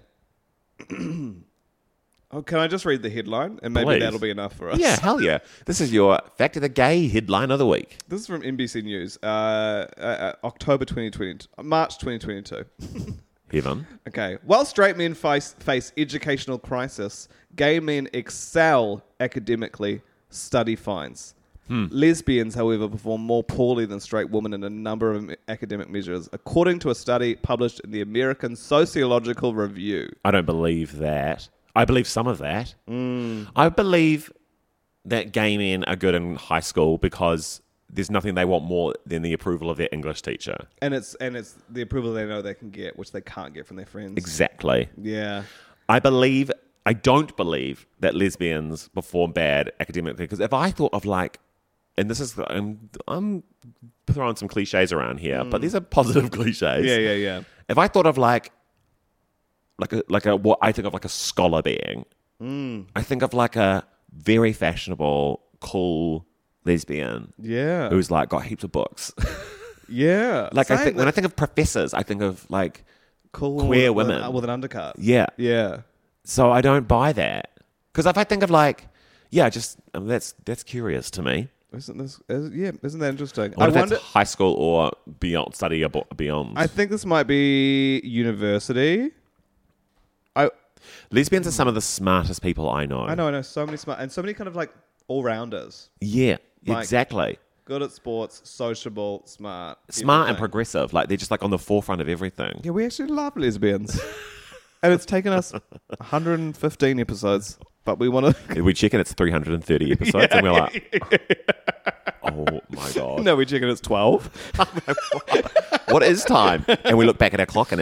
S2: Oh, can I just read the headline? And maybe
S1: Please.
S2: that'll be enough for us.
S1: Yeah, hell yeah! This is your fact of the gay headline of the week.
S2: This is from N B C News, uh, uh, uh, October twenty twenty, March twenty twenty-two.
S1: Heaven.
S2: Okay. While straight men face, face educational crisis, gay men excel academically, study finds.
S1: Hmm.
S2: Lesbians, however, perform more poorly than straight women in a number of academic measures, according to a study published in the American Sociological Review.
S1: I don't believe that. I believe some of that.
S2: Mm.
S1: I believe that gay men are good in high school because there's nothing they want more than the approval of their English teacher.
S2: And it's and it's the approval they know they can get, which they can't get from their friends.
S1: Exactly.
S2: Yeah.
S1: I believe, I don't believe that lesbians perform bad academically because if I thought of like, and this is, I'm, I'm throwing some cliches around here, but these are positive cliches.
S2: Yeah, yeah, yeah.
S1: If I thought of like, like a, like a, what I think of like a scholar being,
S2: Mm.
S1: I think of like a very fashionable, cool lesbian
S2: Yeah.
S1: who's like got heaps of books.
S2: Yeah.
S1: like I
S2: Same,
S1: think when I
S2: that's
S1: think of professors, I think of like
S2: cool
S1: queer
S2: with,
S1: women.
S2: with, with an undercut.
S1: yeah.
S2: Yeah.
S1: So I don't buy that because if I think of like, yeah, just I mean, that's that's curious to me.
S2: Isn't this? Is, yeah. Isn't that interesting?
S1: I wonder
S2: I
S1: if
S2: wonder.
S1: that's high school or beyond study abo- beyond.
S2: I think this might be university. I
S1: Lesbians are some of the smartest people I know.
S2: I know. I know so many smart and so many kind of like all rounders.
S1: Yeah,
S2: Like-
S1: exactly.
S2: Good at sports, sociable, smart,
S1: Smart and
S2: everything.
S1: progressive. Like they're just like on the forefront of everything.
S2: Yeah, we actually love lesbians, and it's taken us one hundred fifteen episodes, but we want to.
S1: We check and it's three hundred thirty episodes, and we're like, oh my god,
S2: No, we check it. It's twelve.
S1: what is time? And we look back at our clock and it's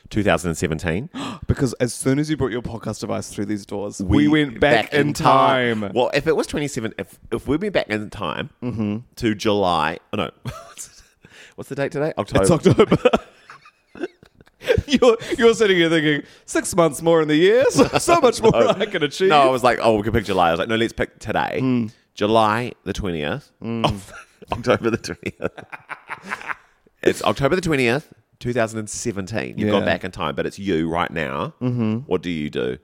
S1: twenty seventeen.
S2: Because as soon as you brought your podcast device through these doors, we, we went back, back in, in time.
S1: time. Well, if it was twenty-seven, if if we went back in time mm-hmm. to July, oh no, what's the date today? October.
S2: It's October. You're, you're sitting here thinking, six months more in the year, so, so much more no. I can achieve.
S1: No, I was like, oh, we can pick July. I was like, no, let's pick today. Mm. July the twentieth. Mm. Oh, October the twentieth. It's October the twentieth, twenty seventeen. You've yeah. gone back in time, but it's you right now. Mm-hmm. What do you do?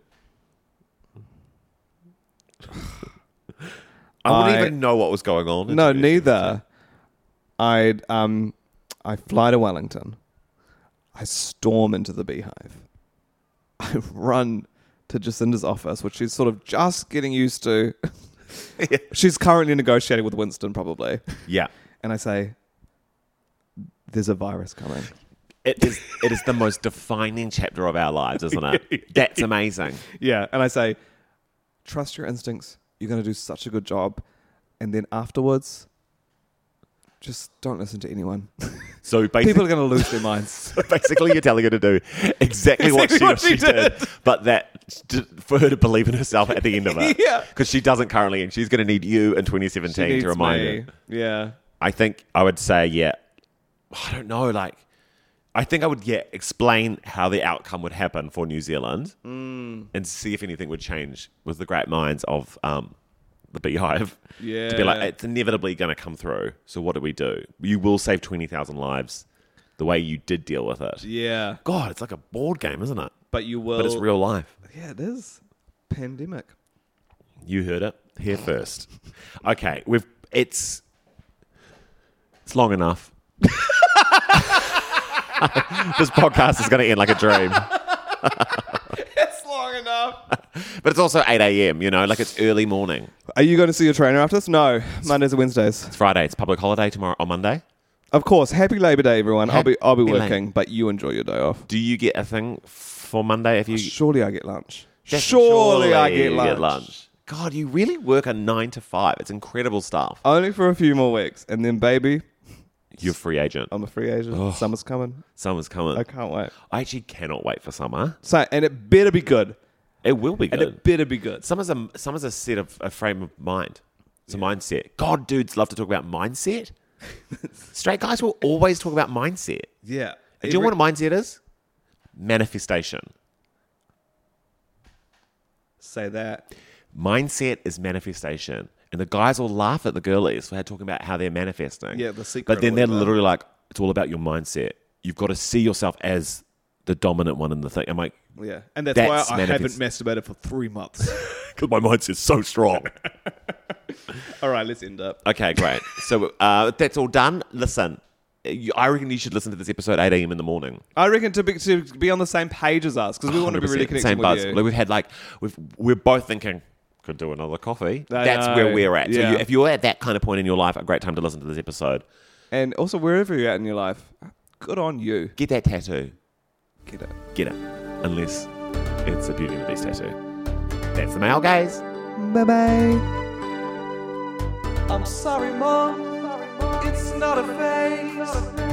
S1: I wouldn't I, even know what was going on.
S2: No, neither. I'd, um, I fly to Wellington. I storm into the Beehive. I run to Jacinda's office, which she's sort of just getting used to. Yeah. She's currently negotiating with Winston, probably.
S1: Yeah.
S2: And I say, there's a virus coming.
S1: It is It is the most defining chapter of our lives, isn't it? That's amazing.
S2: Yeah. And I say, trust your instincts. You're going to do such a good job. And then afterwards, just don't listen to anyone.
S1: So
S2: people are going to lose their minds.
S1: So basically, you're telling her to do exactly, exactly what she, what she did, did, but that for her to believe in herself at the end of it. Yeah, because she doesn't currently, and she's going to need you in twenty seventeen to remind
S2: me.
S1: her.
S2: Yeah,
S1: I think I would say, yeah. I don't know, like, I think I would yeah explain how the outcome would happen for New Zealand mm. and see if anything would change with the great minds of um. the Beehive.
S2: Yeah.
S1: To be like, it's inevitably going to come through. So what do we do? You will save twenty thousand lives the way you did deal with it.
S2: Yeah.
S1: God, it's like a board game, isn't it?
S2: But you will.
S1: But it's real life.
S2: Yeah, it is. Pandemic.
S1: You heard it here first. Okay, we've, it's, it's long enough. This podcast is going to end like a dream.
S2: It's long enough.
S1: But it's also eight a.m, you know, like it's early morning.
S2: Are you going to see your trainer after this? No, Mondays and Wednesdays.
S1: It's Friday. It's public holiday tomorrow on Monday.
S2: Of course. Happy Labour Day, everyone. Happy, I'll be I'll be working, late. But you enjoy your day off.
S1: Do you get a thing for Monday if you...
S2: Oh, surely I get lunch.
S1: Surely,
S2: surely I get lunch.
S1: get lunch. God, you really work a nine to five. It's incredible stuff.
S2: Only for a few more weeks. And then, baby...
S1: You're a free agent.
S2: I'm a free agent. Oh, summer's coming.
S1: Summer's coming.
S2: I can't wait.
S1: I actually cannot wait for summer.
S2: So, and it better be good.
S1: It will be good.
S2: And it better be good.
S1: Summer's a, summer's a set of a frame of mind. It's yeah. a mindset. God, dudes love to talk about mindset. Straight guys will always talk about mindset.
S2: Yeah.
S1: Do you know what a mindset is? Manifestation.
S2: Say that.
S1: Mindset is manifestation. And the guys will laugh at the girlies for talking about how they're manifesting.
S2: Yeah, the secret.
S1: But then they're literally like, it's all about your mindset. You've got to see yourself as the dominant one in the thing. I'm like,
S2: yeah. And that's,
S1: that's
S2: why I manifest- haven't masturbated for three months.
S1: Because my mindset's so strong.
S2: All right, let's end up.
S1: Okay, great. So uh, that's all done. Listen, you, I reckon you should listen to this episode at eight a.m. in the morning.
S2: I reckon to be, to be on the same page as us because we want to be really connected
S1: same
S2: with
S1: buzz.
S2: you.
S1: Like we've had like, we've, we're both thinking, could do another coffee.
S2: I
S1: That's
S2: know.
S1: where we're at.
S2: Yeah.
S1: So you, if you're at that kind of point in your life, a great time to listen to this episode.
S2: And also, wherever you're at in your life, good on you.
S1: Get that tattoo.
S2: Get it.
S1: Get it. Unless it's a Beauty and the Beast tattoo. That's the mail, guys.
S2: Bye-bye.
S3: I'm sorry, Mom. It's not a phase.